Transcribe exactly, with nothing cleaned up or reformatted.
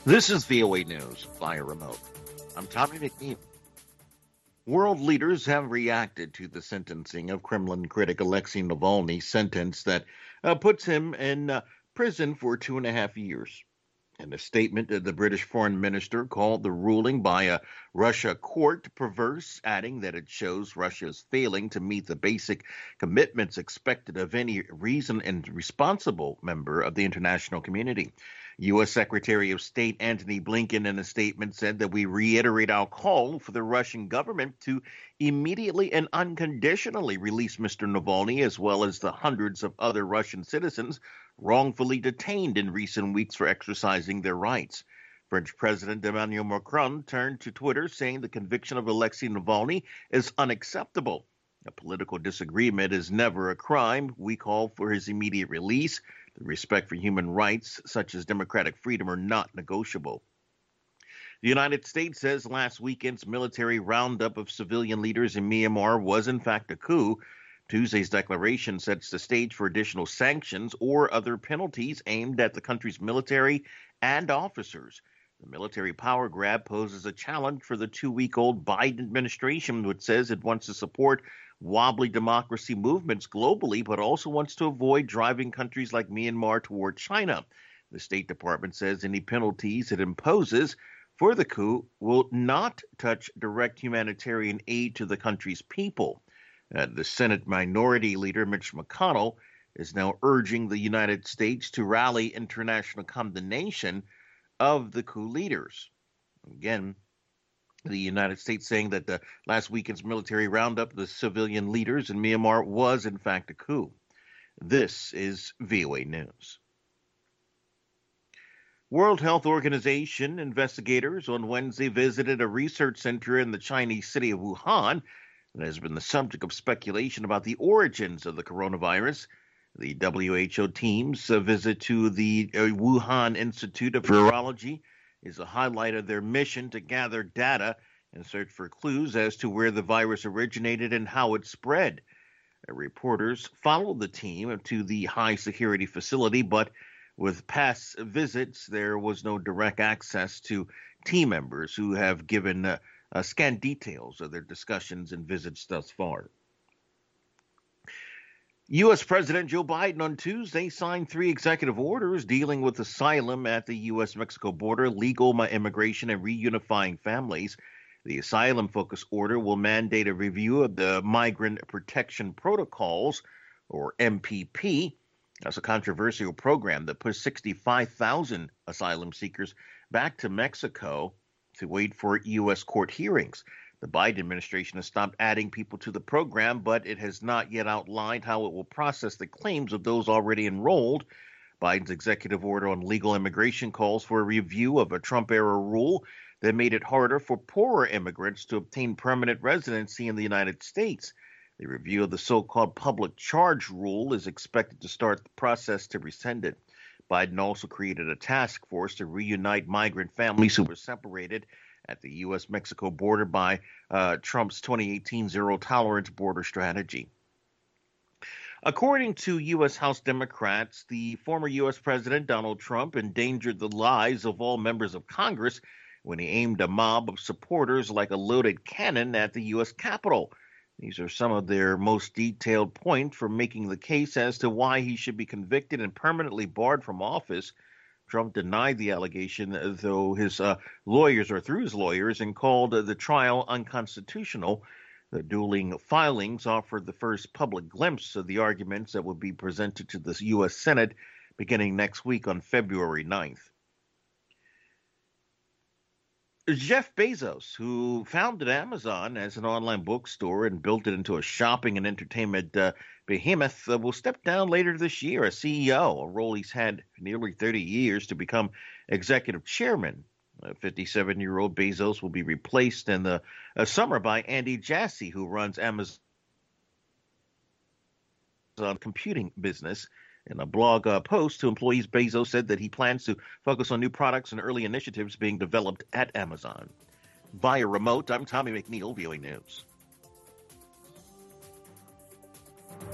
This is V O A News via remote. I'm Tommy McNeil. World leaders have reacted to the sentencing of Kremlin critic Alexei Navalny, sentence that uh, puts him in uh, prison for two and a half years. In a statement, the British foreign minister called the ruling by a Russia court perverse, adding that it shows Russia is failing to meet the basic commitments expected of any reasoned and responsible member of the international community. U S. Secretary of State Antony Blinken in a statement said that we reiterate our call for the Russian government to immediately and unconditionally release Mister Navalny, as well as the hundreds of other Russian citizens wrongfully detained in recent weeks for exercising their rights. French President Emmanuel Macron turned to Twitter saying the conviction of Alexei Navalny is unacceptable. A political disagreement is never a crime. We call for his immediate release. The respect for human rights, such as democratic freedom, are not negotiable. The United States says last weekend's military roundup of civilian leaders in Myanmar was in fact a coup. Tuesday's declaration sets the stage for additional sanctions or other penalties aimed at the country's military and officers. The military power grab poses a challenge for the two-week-old Biden administration, which says it wants to support wobbly democracy movements globally, but also wants to avoid driving countries like Myanmar toward China. The State Department says any penalties it imposes for the coup will not touch direct humanitarian aid to the country's people. Uh, the Senate Minority Leader Mitch McConnell is now urging the United States to rally international condemnation of the coup leaders. Again, the United States saying that the last weekend's military roundup of the civilian leaders in Myanmar was in fact a coup. This is V O A News. World Health Organization investigators on Wednesday visited a research center in the Chinese city of Wuhan that has been the subject of speculation about the origins of the coronavirus. The W H O team's visit to the Wuhan Institute of Virology is a highlight of their mission to gather data and search for clues as to where the virus originated and how it spread. Reporters followed the team to the high-security facility, but with past visits, there was no direct access to team members who have given uh, Uh, scant details of their discussions and visits thus far. U S. President Joe Biden on Tuesday signed three executive orders dealing with asylum at the U S Mexico border, legal immigration, and reunifying families. The asylum-focused order will mandate a review of the Migrant Protection Protocols, or M P P. That's a controversial program that pushed sixty-five thousand asylum seekers back to Mexico to wait for U S court hearings. The Biden administration has stopped adding people to the program, but it has not yet outlined how it will process the claims of those already enrolled. Biden's executive order on legal immigration calls for a review of a Trump-era rule that made it harder for poorer immigrants to obtain permanent residency in the United States. The review of the so-called public charge rule is expected to start the process to rescind it. Biden also created a task force to reunite migrant families who were separated at the U S Mexico border by uh, Trump's twenty eighteen zero-tolerance border strategy. According to U S. House Democrats, the former U S. President Donald Trump endangered the lives of all members of Congress when he aimed a mob of supporters like a loaded cannon at the U S. Capitol. These are some of their most detailed points for making the case as to why he should be convicted and permanently barred from office. Trump denied the allegation, though his uh, lawyers, or through his lawyers, and called uh, the trial unconstitutional. The dueling filings offered the first public glimpse of the arguments that will be presented to the U S. Senate beginning next week on February ninth. Jeff Bezos, who founded Amazon as an online bookstore and built it into a shopping and entertainment uh, behemoth, uh, will step down later this year as C E O, a role he's had for nearly thirty years, to become executive chairman. fifty-seven-year-old Bezos will be replaced in the uh, summer by Andy Jassy, who runs Amazon computing business. In a blog uh, post to employees, Bezos said that he plans to focus on new products and early initiatives being developed at Amazon. Via remote, I'm Tommy McNeil, V O A News.